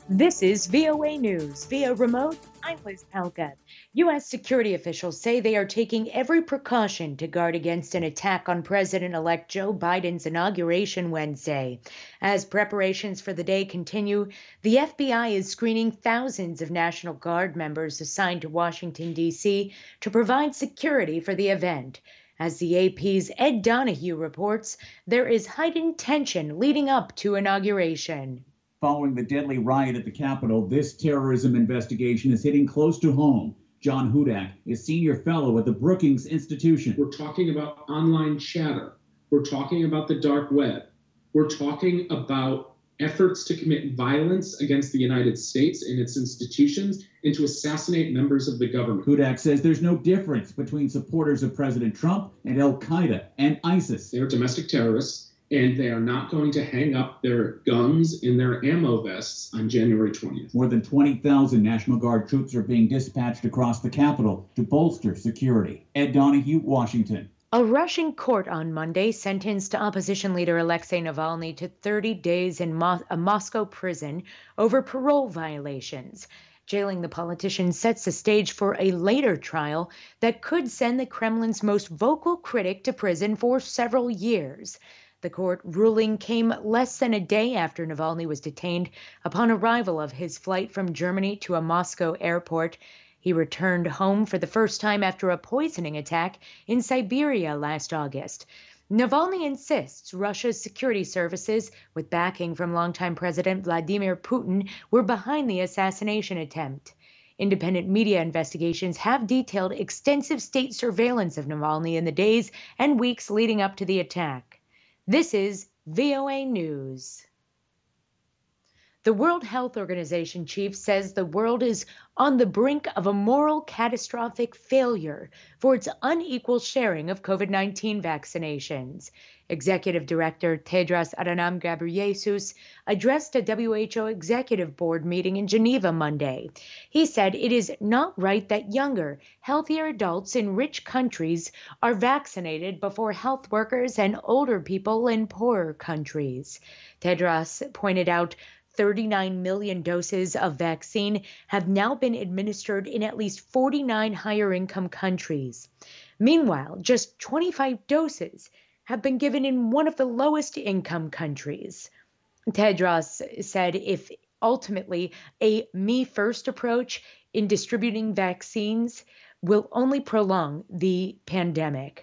This is VOA News. Via remote, I'm Liz Palka. U.S. security officials say they are taking every precaution to guard against an attack on President-elect Joe Biden's inauguration Wednesday. As preparations for the day continue, the FBI is screening thousands of National Guard members assigned to Washington, D.C. to provide security for the event. As the AP's Ed Donahue reports, there is heightened tension leading up to inauguration. Following the deadly riot at the Capitol, this terrorism investigation is hitting close to home. John Hudak is senior fellow at the Brookings Institution. We're talking about online chatter. We're talking about the dark web. We're talking about efforts to commit violence against the United States and its institutions and to assassinate members of the government. Hudak says there's no difference between supporters of President Trump and Al-Qaeda and ISIS. They are domestic terrorists, and they are not going to hang up their guns in their ammo vests on January 20th. More than 20,000 National Guard troops are being dispatched across the Capitol to bolster security. Ed Donahue, Washington. A Russian court on Monday sentenced opposition leader Alexei Navalny to 30 days in a Moscow prison over parole violations. Jailing the politician sets the stage for a later trial that could send the Kremlin's most vocal critic to prison for several years. The court ruling came less than a day after Navalny was detained upon arrival of his flight from Germany to a Moscow airport. He returned home for the first time after a poisoning attack in Siberia last August. Navalny insists Russia's security services, with backing from longtime President Vladimir Putin, were behind the assassination attempt. Independent media investigations have detailed extensive state surveillance of Navalny in the days and weeks leading up to the attack. This is VOA News. The World Health Organization chief says the world is on the brink of a moral catastrophic failure for its unequal sharing of COVID-19 vaccinations. Executive Director Tedros Adhanom Ghebreyesus addressed a WHO Executive Board meeting in Geneva Monday. He said it is not right that younger, healthier adults in rich countries are vaccinated before health workers and older people in poorer countries. Tedros pointed out 39 million doses of vaccine have now been administered in at least 49 higher-income countries. Meanwhile, just 25 doses have been given in one of the lowest-income countries. Tedros said if ultimately a me-first approach in distributing vaccines will only prolong the pandemic.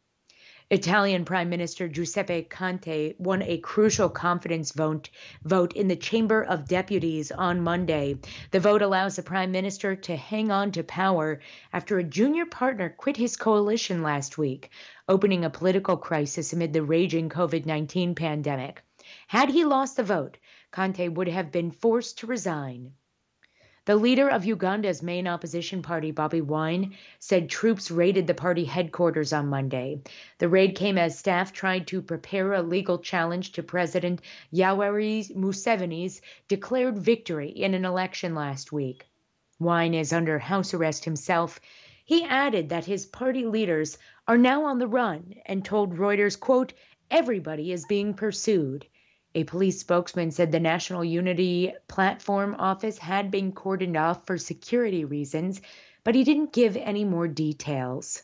Italian Prime Minister Giuseppe Conte won a crucial confidence vote in the Chamber of Deputies on Monday. The vote allows the Prime Minister to hang on to power after a junior partner quit his coalition last week, opening a political crisis amid the raging COVID-19 pandemic. Had he lost the vote, Conte would have been forced to resign. The leader of Uganda's main opposition party, Bobi Wine, said troops raided the party headquarters on Monday. The raid came as staff tried to prepare a legal challenge to President Yoweri Museveni's declared victory in an election last week. Wine is under house arrest himself. He added that his party leaders are now on the run and told Reuters, quote, "Everybody is being pursued." A police spokesman said the National Unity Platform office had been cordoned off for security reasons, but he didn't give any more details.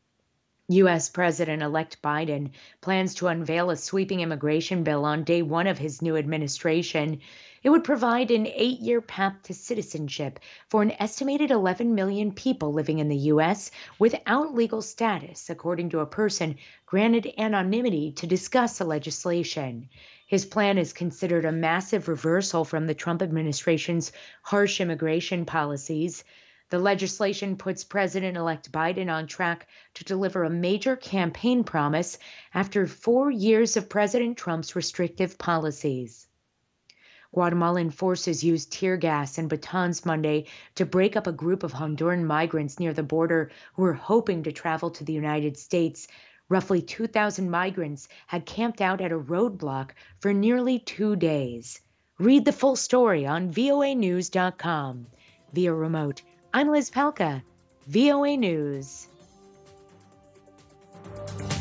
U.S. President-elect Biden plans to unveil a sweeping immigration bill on day one of his new administration. It would provide an 8-year path to citizenship for an estimated 11 million people living in the U.S. without legal status, according to a person granted anonymity to discuss the legislation. His plan is considered a massive reversal from the Trump administration's harsh immigration policies. The legislation puts President-elect Biden on track to deliver a major campaign promise after 4 years of President Trump's restrictive policies. Guatemalan forces used tear gas and batons Monday to break up a group of Honduran migrants near the border who were hoping to travel to the United States. Roughly 2,000 migrants had camped out at a roadblock for nearly 2 days. Read the full story on voanews.com. Via remote, I'm Liz Palka, VOA News.